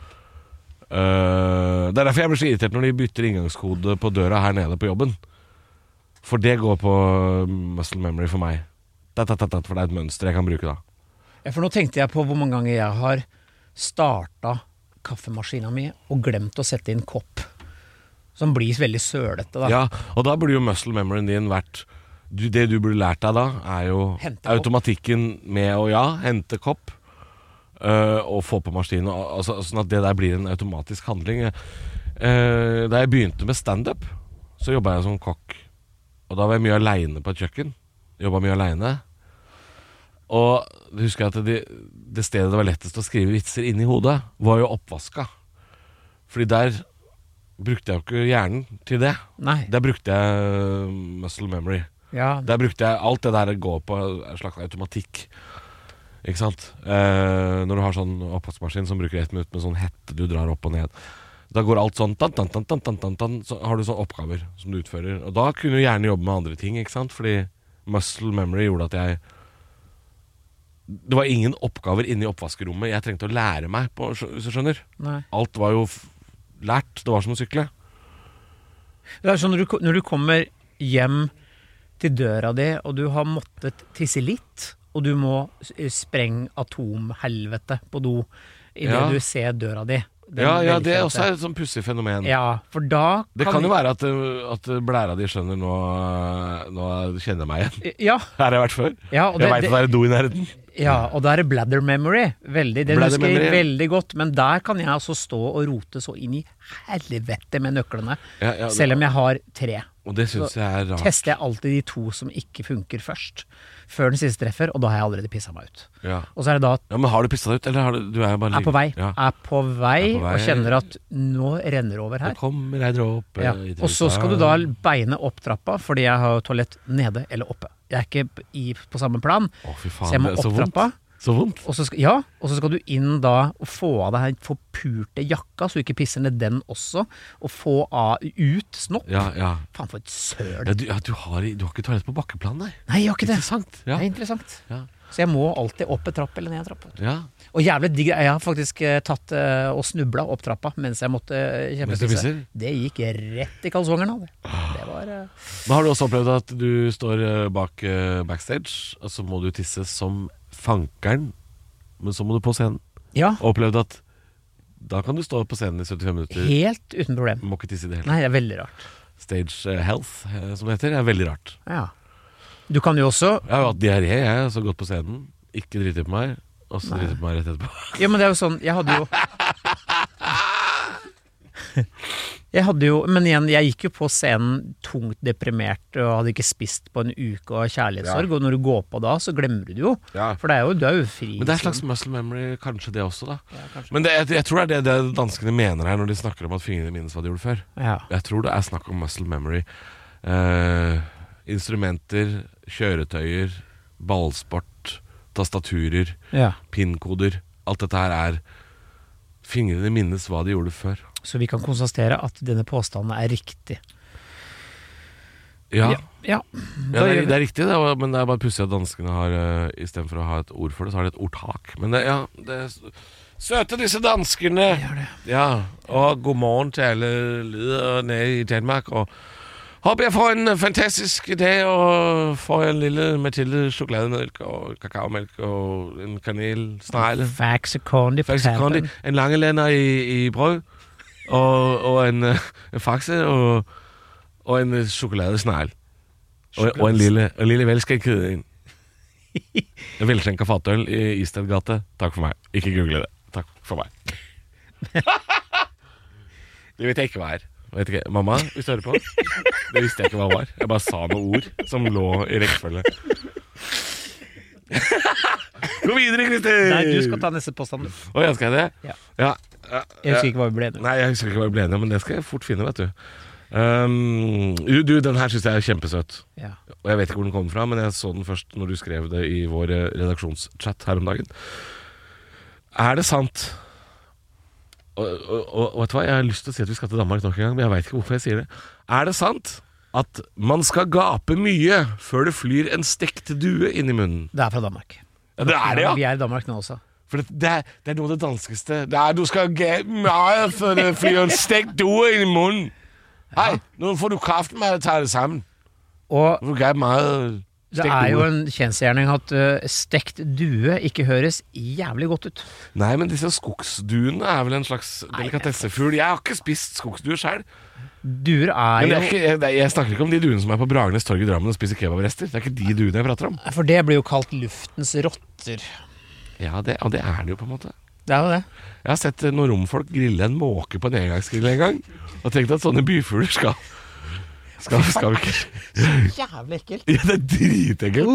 det er derfor jeg blir så irritert når de bytter inngangskode på døra her nede på jobben. For det går på muscle memory for meg. For det er et mønster jeg kan bruke da. Ja, for nå tenkte jeg på hvor mange ganger jeg har starta kaffemaskina mi og glemt å sette inn kopp. Som blir veldig sølete da. Ja, og da burde jo muscle memoryen din vært det du burde lært deg da, er jo Hente kopp. automatikken med å hente kopp og få på maskinen, altså, sånn at det der blir en automatisk handling. Da jeg begynte med stand-up, så jobbet jeg som kokk. Og da var jeg mye alene på et kjøkken. Jobbet mye alene. Og jeg husker at det stedet det var lettest å skrive vitser inn i hodet, var jo oppvaska. Fordi der brukte jeg jo ikke hjernen til det. Nei. Der brukte jeg muscle memory. Ja. Der brukte jeg alt det der går på en slags automatikk. Ikke sant? Når du har sånn oppvaskmaskin som bruker 1 minutt med sånn hette du drar opp og ned, da går alt sånn så har du sånne oppgaver som du utfører. Og da kunne du gjerne jobbe med andre ting, ikke sant? Fordi muscle memory gjorde at det var ingen oppgaver inne i oppvaskerommet jeg trengte å lære meg på, hvis du skjønner. Nei. Alt var jo lært. Det var som å sykle. Det er sånn når du kommer hjem til døra di, og du har måttet tisse litt, og du må sprenge atomhelvete på do i det du ser døra di. Det er også et sånn pussig fenomen. Ja, for da Det kan jo være at blæra di skjønner nå kjenner jeg meg igjen. Ja. Her har jeg vært før. Ja, og jeg vet at det er en do i nærheten. Ja, og da er det bladder memory. Veldig, den Bladder husker jeg memory. veldig godt. Men der kan jeg altså stå og rote så inn i helvete med nøklene. Ja, selv om jeg har 3. Og det synes jeg er rart. Tester jeg alltid de 2 som ikke funker først. Før den siste treffer, og da har jeg allerede pisset meg ut. Ja. Og så er det da Ja, men har du pisset deg ut, eller du er bare er på vei, Ja. er på vei og kjenner at nå renner det over her. Det kommer ei dråpe Ja. i Og så trusa. skal du da beine opp trappa, fordi jeg har toalett nede eller oppe. Jeg er ikke på samme plan, Å, fy faen, så jeg må det er så opp vondt. trappa. Så vondt. Og så skal du inn da og få av deg den forpurte jakka, så du ikke pisser ned den også, og få ut snopp. Ja. Faen, for et søl. Du har ikke toalett på bakkeplan, nei? Nei, jeg har ikke det. Interessant. Ja. Det er interessant. Ja. Så jeg må alltid opp en trapp eller ned en trapp. Ja. Og jævlig digg. Jeg har faktisk tatt og snubla opp trappa mens jeg måtte Mens du kjempepisse. pisser? Det gikk rett i kalsongerne. Det var Men har du også opplevd at du står bak backstage, og så må du tisse som fankeren, men så må du på scenen? Ja, Opplevd at da kan du stå på scenen i 75 minutter, helt uten problem. må ikke tisse i det hele. Nei, det er veldig rart. Stage health, som det heter, er veldig rart. Ja. Du kan jo også Jeg har jo hatt diaré, jeg, så gått på scenen, ikke driter på meg, og så driter på meg rett etterpå. Ja, men det er jo sånn, men igjen, jeg gikk jo på scenen tungt deprimert og hadde ikke spist på en uke og kjærlighetssorg, og når du går på da, så glemmer du det jo. Ja. For du er jo fri. Men det er en slags muscle memory, kanskje det også, da. Ja, kanskje. Men jeg tror det er det danskene mener her når de snakker om at fingrene minnes hva de gjorde før. Ja. Jeg tror det er snakk om muscle memory. Instrumenter, kjøretøyer, ballsport, tastaturer, Ja. PIN-koder. Alt dette her er fingrene minnes hva de gjorde før. Så vi kan konstatere at denne påstanden er riktig. Ja, Ja, det er riktig, men det er bare pussig at danskene har i stedet for å ha et ord for det, så har de et ordtak. Men det er søte disse danskene. Ja, og god morgen til alle lederne i Danmark. Og håper jeg får en fantastisk dag, og får en lille Mathilde chokolademelk og kakaomelk og en kanelsnegle. Faxe Kondi på tappen. En langelander i brød, og en faxe og en sjokoladesnegle. Og en lille velskjenket en. En velskjenket fatøl i Istedgate. Takk for meg. Ikke google det. Takk for meg. Det vet jeg ikke hva er. Vet ikke. Mamma, hvis du hører på, det visste jeg ikke hva var. Jeg bare sa noen ord som lå i rekkefølge. Gå videre, Christer! Nei, du skal ta neste påstand. Jeg skal det? Ja. Ja. Jeg husker ikke hva vi ble enige om. Nei, jeg husker ikke hva vi ble enige om, men det skal jeg fort finne, vet du. Den her synes jeg er kjempesøt. Ja. Og jeg vet ikke hvor den kom fra, men jeg så den først når du skrev det i vår redaksjonschat her om dagen. Er det sant? Og vet du hva, jeg har lyst til å si at vi skal til Danmark nok en gang, men jeg vet ikke hvorfor jeg sier det. Er det sant at man skal gape mye før det flyr en stekt due inn i munnen? Det er fra Danmark. Ja, det er det, ja. Vi er i Danmark nå også. For det er noe av det danskeste. Du skal gape mye før det flyr en stekt due inn i munnen. Hei, nå får du kraften med å ta det sammen. Og du gape meget det er jo en kjensgjerning at stekt due ikke høres jævlig godt ut. Nei, men disse skogsduene er vel en slags delikatessefugl. Jeg har ikke spist skogsduer selv. Duer er men jeg snakker ikke om de duene som er på Bragernes torg i Drammen og spiser kebabrester. Det er ikke de duene jeg prater om. For det blir jo kalt luftens rotter. Ja, det er det jo på en måte. Det er jo det. Jeg har sett noen romfolk grille en måke på en engangsgrill en gang, og tenkt at sånne byfugler skal vi ikke. Jævlig ekkelt. Ja, det er dritekkelt.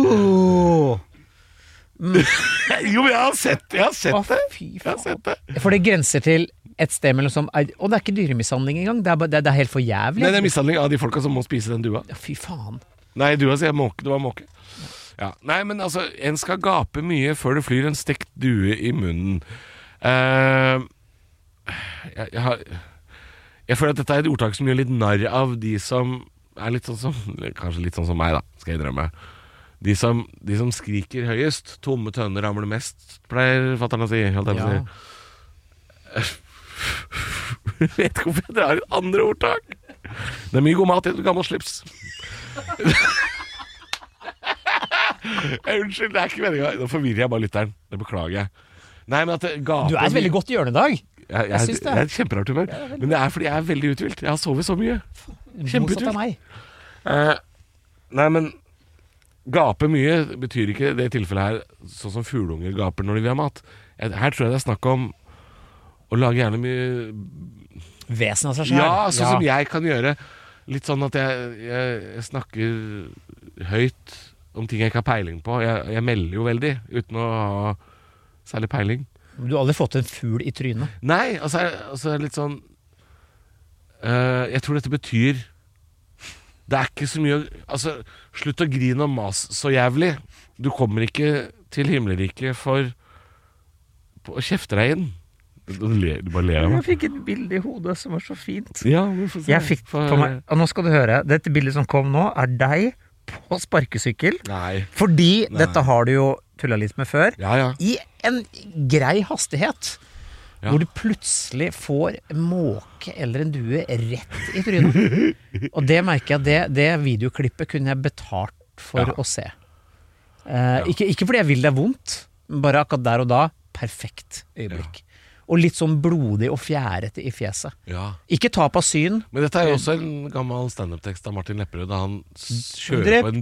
Jo, men jeg har sett det. Fy faen. For det grenser til et sted mellom som og det er ikke dyremishandling engang. Det er helt for jævlig. Nei, det er mishandling av de folka som må spise den dua. Ja, fy faen. Nei, dua sier måke. Det var måke. Ja. Nei, men altså, en skal gape mye før det flyr en stekt due i munnen. Jeg føler at dette er et ordtak som gjør litt narr av de som er litt sånn som kanskje litt sånn som meg, da, skal jeg innrømme. De som skriker høyest. Tomme tønner ramler mest, pleier fatteren å si. Jeg vet ikke hvorfor jeg drar et andre ordtak. Det er mye god mat i et gammelt slips. Unnskyld, det er ikke meningen. Nå forvirrer jeg bare lytteren. Det beklager jeg. Nei, men at det gaper. Du er et veldig godt hjørne i dag. Jeg synes det. Jeg er et kjemperart humør. Men det er fordi jeg er veldig uthvilt. Jeg har sovet så mye. Kjempeutvilt. Nei, men gape mye betyr ikke det tilfellet her sånn som fugleunger gaper når de vil ha mat. Her tror jeg det er snakk om å lage gjerne mye vesen av seg selv. Ja, sånn som jeg kan gjøre. Litt sånn at jeg snakker høyt om ting jeg ikke har peiling på. Jeg melder jo veldig uten å ha særlig peiling. Du har aldri fått en fugl i trynet? Nei, altså litt sånn jeg tror dette betyr det er ikke så mye altså, slutt å grine og mas så jævlig. Du kommer ikke til himmelriket for å kjefte deg inn. Du bare ler av meg. Jeg fikk et bilde i hodet som var så fint. Ja, jeg fikk på meg, og nå skal du høre, dette bildet som kom nå er deg på sparkesykkel. Nei. Fordi dette har du jo tullet litt med før. Ja. I en grei hastighet. Ja. Hvor du plutselig får en måke eller en due rett i trynet. Og det merker jeg, det videoklippet kunne jeg betalt for å se. Ikke fordi jeg vil det vondt, men bare akkurat der og da, perfekt øyeblikk. Og litt sånn blodig og fjærete i fjeset. Ja. Ikke tap av syn. Men dette er jo også en gammel stand-up-tekst av Martin Lepperød, da han kjører på en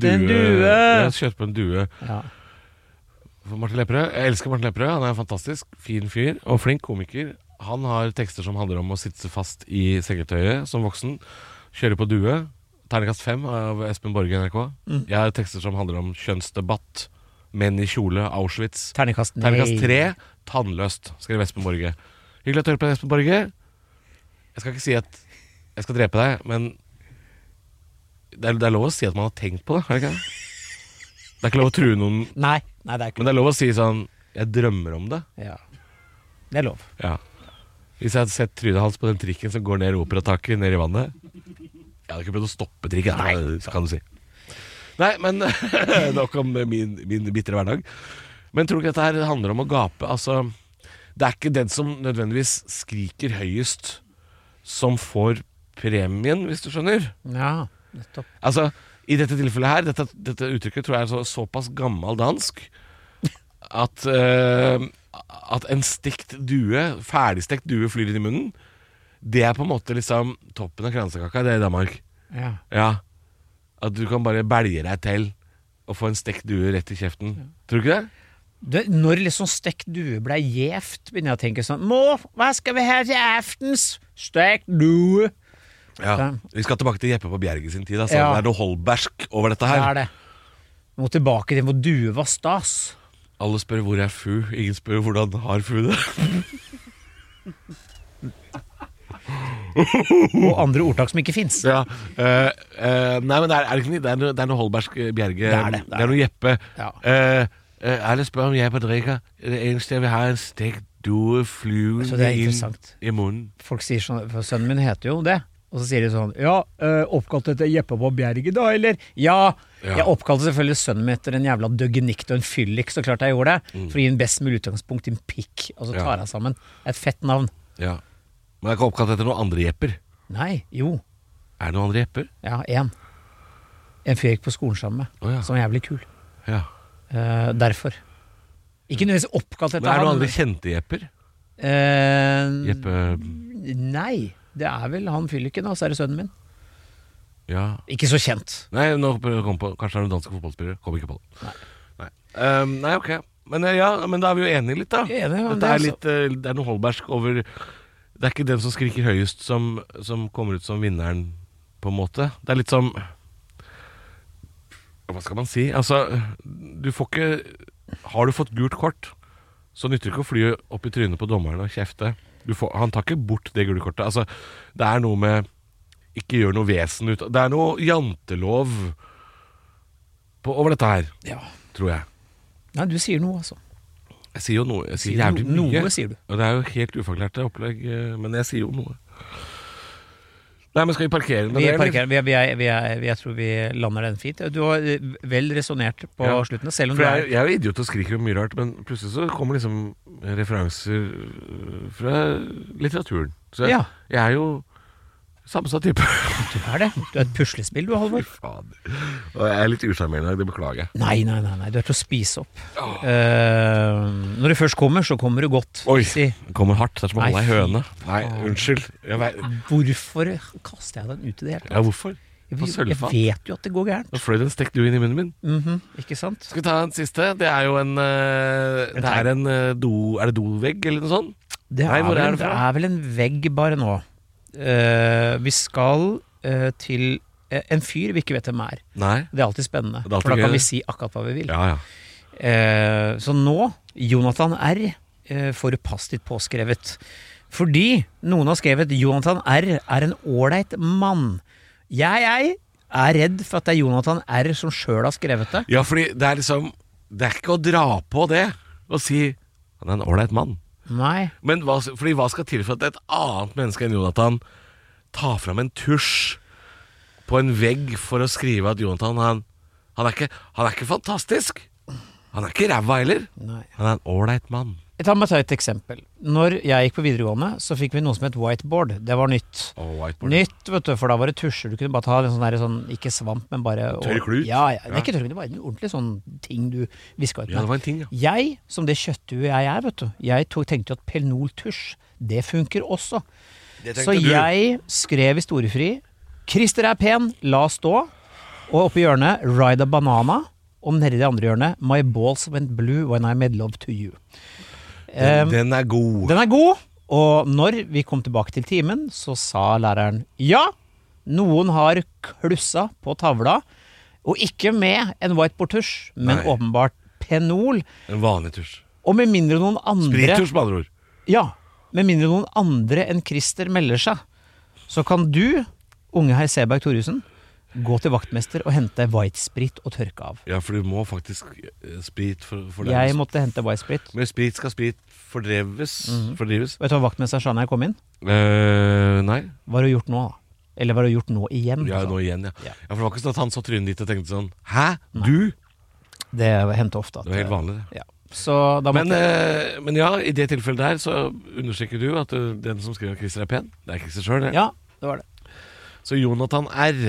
due. Ja. For Martin Lepperød, jeg elsker Martin Lepperød. Han er en fantastisk fin fyr og flink komiker. Han har tekster som handler om å sitte fast i sengetøyet som voksen, kjøre på due. Terningkast 5 av Espen Borge i NRK. Jeg har tekster som handler om kjønnsdebatt, menn i kjole, Auschwitz. Terningkast 3, tannløst, skrev Espen Borge. Hyggelig at du hører på Espen Borge. Jeg skal ikke si at jeg skal drepe deg, men det er lov å si at man har tenkt på det, er det ikke det? Det er ikke lov å true noen. Nei, det er ikke. Men det er lov å si sånn, jeg drømmer om det. Ja, det er lov. Ja. Hvis jeg hadde sett trynet hans på den trikken som går ned i operataket, ned i vannet, jeg hadde ikke prøvd å stoppe trikken. Nei, så kan du si. Nei, men nok om min bitre hverdag. Men tror du ikke dette her handler om å gape? Altså, det er ikke den som nødvendigvis skriker høyest som får premien, hvis du skjønner. Ja, nettopp. Altså, i dette tilfellet her, dette uttrykket tror jeg er såpass gammel dansk at en stekt due, ferdigstekt due flyr inn i munnen. Det er på en måte liksom toppen av kransekaka, det er i Danmark. Ja. At du kan bare belge deg til og få en stekt due rett i kjeften. Tror du ikke det? Når liksom stekt due ble gjevt, begynner jeg å tenke sånn, hva skal vi ha til aftens? Stekt due. Ja, vi skal tilbake til Jeppe på Bjerget sin tid. Altså. Ja. Det er noe Holbergsk over dette her. Det er det. Vi må tilbake til hvor due var stas. Alle spør hvor er fu, ingen spør hvordan har fu det. Og andre ordtak som ikke finnes. Ja, nei, men det er noe Holbergsk Bjerge. Det er noe Jeppe. Ja. Alle spør om jeg på drikker. Det eneste jeg vil ha en stekt due flyvende inn i munnen. Folk sier sånn, for sønnen min heter jo det. Og så sier de sånn, oppkalt etter Jeppe på Bjerget da, eller? Ja, jeg oppkalte selvfølgelig sønnen min etter en jævla døggenikt og en fyllik, så klart jeg gjorde det. For å gi en best mulig utgangspunkt i en pikk, og så tar jeg sammen et fett navn. Ja, men jeg er ikke oppkalt etter noen andre Jepper. Nei, jo. Er det noen andre Jepper? Ja, en fyr jeg gikk på skolen sammen med, som er jævlig kul. Ja. Derfor. Ikke nødvendigvis oppkalt etter han. Men er det noen han. andre kjente Jepper? Jeppe... Nei. Det er vel han fylliken, og så er det sønnen min. Ja. Ikke så kjent. Nei, kanskje er det danske fotballspillere. Kom ikke på det. Nei. Nei, ok. Men men da er vi jo enige litt, da. Dette er litt, det er noe Holbergsk over. Det er ikke den som skriker høyest som kommer ut som vinneren, på en måte. Det er litt som, hva skal man si? Altså, du får ikke, har du fått gult kort, så nytter det ikke å fly opp i trynet på dommeren og kjefte. Han tar ikke bort det gule kortet. Altså, det er noe med ikke gjør noe vesen ut. Det er noe jantelov over dette her, tror jeg. Nei, du sier noe, altså. Jeg sier jo noe. Jeg sier jævlig mye. Noe sier du. Og det er jo helt ufaglærte opplegg, men jeg sier jo noe. Nei, men skal vi parkere med det? Jeg tror vi lander den fint. Du har vel resonert på slutten. Selv om jeg er jo idiot og skriker mye rart, men plutselig så kommer liksom referanser fra litteraturen. Så jeg er jo sammensatt type. Du er det. Du er et puslespill, du, Halvor. Faen. Og jeg er litt usjarmerende, det beklager jeg. Nei. Du er til å spise opp. Når det først kommer, så kommer det godt. Oi, det kommer hardt. Det er som å holde ei høne. Nei, unnskyld. Hvorfor kaster jeg den ut i det hele tatt? Ja, hvorfor? Jeg vet jo at det går gærent. Nå fløy det en stekt due inn i munnen min. Ikke sant? Skal vi ta en siste? Det er jo det er en er det dovegg eller noe sånt? Det er vel en vegg bare nå. Vi skal til en fyr vi ikke vet hvem er. Nei. Det er alltid spennende, for da kan vi si akkurat hva vi vil. Så nå, Jonathan R, får du pass ditt påskrevet. Fordi noen har skrevet Jonathan R er en ålreit mann. Jeg er redd for at det er Jonathan R som selv har skrevet det. Ja, fordi det er liksom, det er ikke å dra på det og si han er en ålreit mann. Nei. Men hva skal til for at et annet menneske enn Jonathan tar fram en tusj på en vegg for å skrive at Jonathan han er ikke fantastisk. Han er ikke ræva heller. Nei. Han er en ålreit mann. Jeg tar meg et eksempel. Når jeg gikk på videregående, så fikk vi noe som het whiteboard. Det var nytt. Whiteboard. Nytt, vet du, for da var det tusjer. Du kunne bare ta en sånn, ikke svamp, men bare tørr klut? Ja, det er ikke tørr klut, det var en ordentlig sånn ting du viska ut med. Ja, det var en ting, ja. Jeg, som det kjøtthuet jeg er, vet du, jeg tenkte jo at Pelnol-tusj, det funker også. Så jeg skrev historiefri. Christer er pen, la stå. Og oppe i hjørnet, Ride a banana. Og nede i det andre hjørnet, My balls went blue when I made love to you. Den er god. Den er god, og når vi kom tilbake til timen, så sa læreren ja, noen har klussa på tavla, og ikke med en whiteboard-tusj, men åpenbart Penol. En vanlig tusj. Og med mindre noen andre Sprittusj, med andre ord. Ja, med mindre noen andre enn Christer melder seg, så kan du, unge herr Seberg Thoresen, gå til vaktmester og hente white-sprit og tørke av. Ja, for du må faktisk sprit for Jeg måtte hente white-sprit. Med sprit skal sprit fordrives. Vet du hva vaktmester sa når jeg kom inn? Nei. Hva har du gjort nå, da? Eller var det gjort nå igjen? Ja, altså? nå igjen, ja. Ja. Ja, for det var ikke sånn at han så trynet ditt og tenkte sånn Hæ? Du? Det hendte ofte. Det var helt vanlig, det. Ja. Så da måtte Men ja, i det tilfellet der så understreker du at den som skriver Christer er pen. Det er Christer selv, det. Ja, det var det. Så Jonathan R.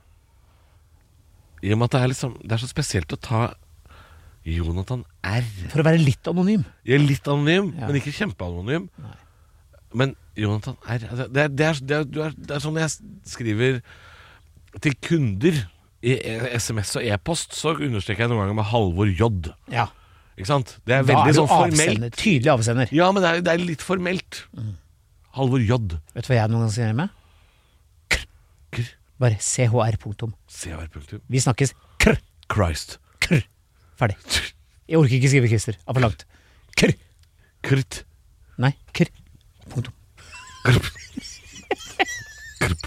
I og med at det er liksom Det er så spesielt å ta Jonathan R. For å være litt anonym. Jeg er litt anonym, Ja. men ikke kjempeanonym. Nei. Men Jonathan R. Altså, det er sånn jeg skriver til kunder i SMS og e-post, så understreker jeg noen ganger med Halvor J. Ja. Ikke sant? Det er Da veldig er du sånn formelt. avsender, tydelig avsender. Ja, men det er litt formelt. Halvor J. Vet du hva jeg noen gang skriver med? Kr. Bare CHR punktum. CR punktum. Vi snakkes krr, Christ. krr. Ferdig. Jeg orker ikke skrive Christer. Det er for langt. Krr. Krt. Nei, krr. Punktum. Krp. Krp.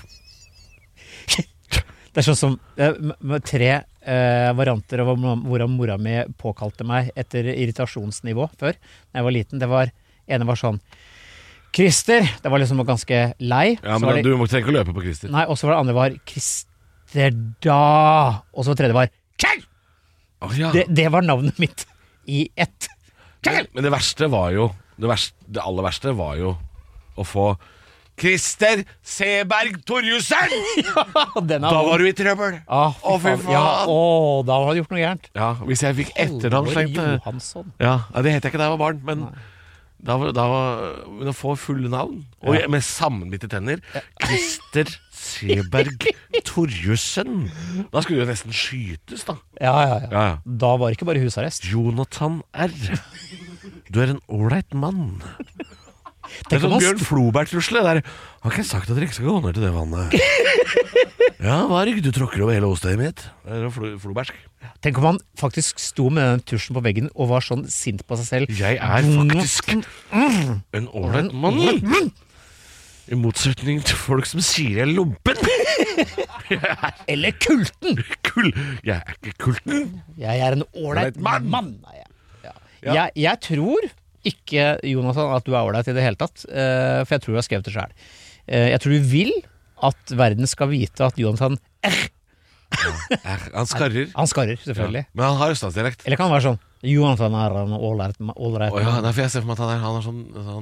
Det er sånn som med 3 varianter av hvordan mora mi påkalte meg etter irritasjonsnivå før, da jeg var liten. Ene var sånn Christer, det var liksom ganske lei. Ja, Så men var det, du må trenger ikke å løpe på Christer. nei, og så var det andre var Christer da. Og så tredje var Kjell! Ja. Det var navnet mitt i ett. Kjell! Men det verste var jo det aller verste var jo å få Christer Seberg Torjussen! Den Da var du i trøbbel! Å, fy faen. Ja, da har du gjort noe gærent. Ja, hvis jeg fikk etternavn Halvor slengt Johansson. Ja, det het jeg ikke da jeg var barn, men men å få fulle navn og Ja. med sammenbitte tenner Christer Seberg Torjussen. Da skulle du jo nesten skytes, da. Ja. Ja. Da var det ikke bare husarrest. Jonathan R. Du er en ålreit mann. Det er Tenk om sånn han Bjørn Floberg-trusle. Har ikke jeg sagt at dere ikke skal gå ned til det vannet? Ja, hva er det ikke du tråkker over hele åstedet mitt? Det er flobersk. Tenk om han faktisk sto med den tusjen på veggen og var sånn sint på seg selv. Jeg er faktisk en ålreit mann. I motsetning til folk som sier jeg er lompen. Eller kulten! Jeg er ikke kulten. Jeg er en ålreit Ålreit mann. mann. Jeg tror ikke, Jonathan, at du er ålreit i det hele tatt. For jeg tror du har skrevet det selv. Jeg tror du vil at verden skal vite at Jonathan Han skarrer. Han skarrer, selvfølgelig. Ja. Men han har østlandsdialekt. Eller kan det være sånn Jonathan er en ålreit Ja, derfor jeg ser for meg at han har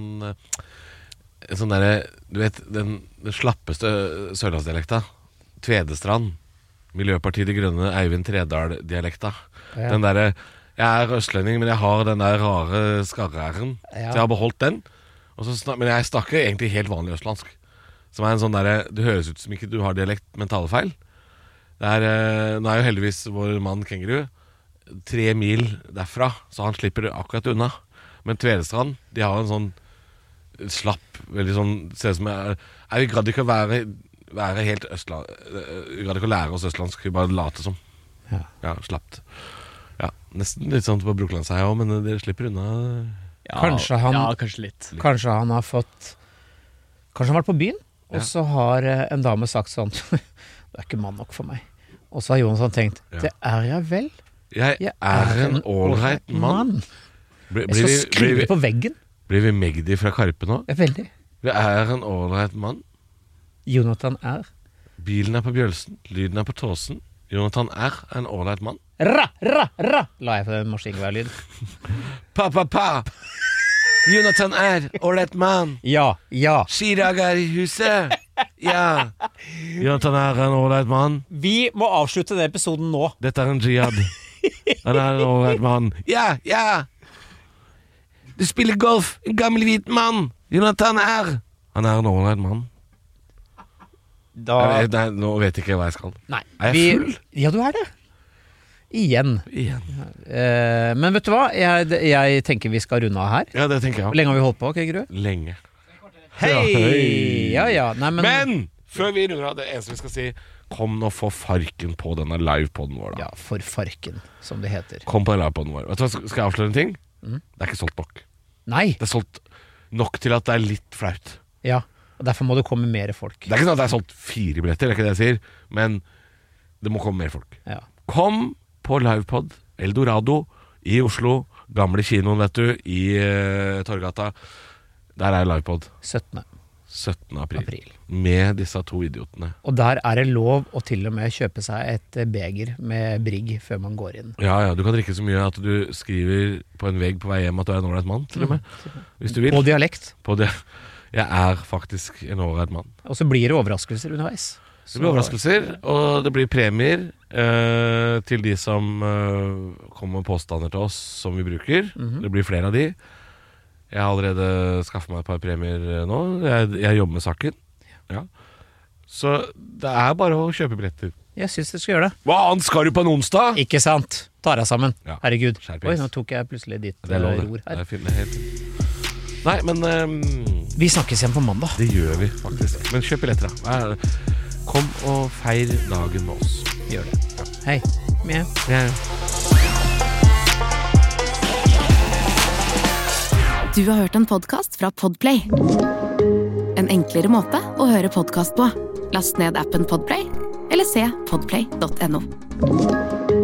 sånn derre Du vet, den slappeste sørlandsdialekta. Tvedestrand. Miljøpartiet De Grønne, Eivind Tredal-dialekta. Ja. Den derre Jeg er østlending, men jeg har den der rare skarræren. Ja. Så jeg har beholdt den. Men jeg snakker egentlig helt vanlig østlandsk. Som er en sånn derre Det høres ut som ikke du har dialekt, men talefeil. Nå er jo heldigvis vår mann Kenguru 3 mil derfra, så han slipper akkurat unna. Men Tvedestrand, de har en sånn slapp, veldig sånn ser ut som vi gadd ikke å være helt østland. Vi gadd ikke å lære oss østlandsk, vi bare late som. Ja, slapt. Ja, nesten litt sånn på Brokelandsheia òg, men dere slipper unna. Kanskje kanskje litt. Kanskje han har vært på byen, og så har en dame sagt sånn Du er ikke mann nok for meg. Og så har Jonathan tenkt Det er jeg vel. Jeg er en ålreit mann. Jeg skal skrive på veggen. Blir vi Magdi fra Karpe nå? Veldig. Jeg er en ålreit mann. Jonathan er Bilen er på Bjølsen, lyden er på Tåsen. Jonathan er en ålreit mann. ra, la jeg på den maskingeværlyd. Pa. Jonathan er ålreit mann. Ja. Chirag er i huset. Ja. Jonathan er en ålreit mann. Vi må avslutte den episoden nå. Dette er en jihad. Han er en ålreit mann. Ja. Du spiller golf. En gammel hvit mann. Jonathan er Han er en ålreit mann. Nei, nå vet jeg ikke hva jeg skal. Nei, Er jeg full? Ja, du er det. Igjen. Men vet du hva? Jeg tenker vi skal runde av her. Ja, det tenker Hvor jeg. lenge har vi holdt på, Keggerud? Lenge. Hei! Ja. Nei, Men før vi runder av, det eneste vi skal si, kom nå få farken på denne livepoden vår, da. Ja, for farken, som det heter. Kom på den livepoden vår. Vet du hva, skal jeg avsløre en ting? Det er ikke solgt nok. Nei. Det er solgt nok til at det er litt flaut. Ja, og derfor må det komme mer folk. Det er ikke sånn at det er solgt 4 billetter, det er ikke det jeg sier, men det må komme mer folk. Ja. Kom på livepod Eldorado i Oslo, gamle kinoen, vet du, i Torgata. Der er livepod. 17. 17. april. Med disse 2 idiotene. Og der det lov å til og med kjøpe seg et beger med brigg før man går inn. Ja, du kan drikke så mye at du skriver på en vegg på vei hjem at du en ålreit mann, til og med. Hvis du vil. På dialekt. Jeg faktisk en ålreit mann. Og så blir det overraskelser underveis. Det blir overraskelser, og det blir premier til de som kommer med påstander til oss som vi bruker. Det blir flere av de. Jeg har allerede skaffet meg et par premier nå. Jeg jobber med saken. Ja. Så det bare å kjøpe billetter. Jeg synes du skal gjøre det. Hva annet skal du på en onsdag? Ikke sant? Ta deg sammen. Ja. Herregud. Skjerpings. Oi, nå tok jeg plutselig ditt Det lov, ror her. Det er helt... Nei, men Vi snakkes igjen på mandag. det gjør vi faktisk. Men kjøp billetter da. Kom og feir dagen med oss. Gjør det. Ja. Hei. Mjau. Ja. Du har hørt en podcast fra Podplay. En enklere måte å høre podcast på. Last ned appen Podplay, eller se podplay.no.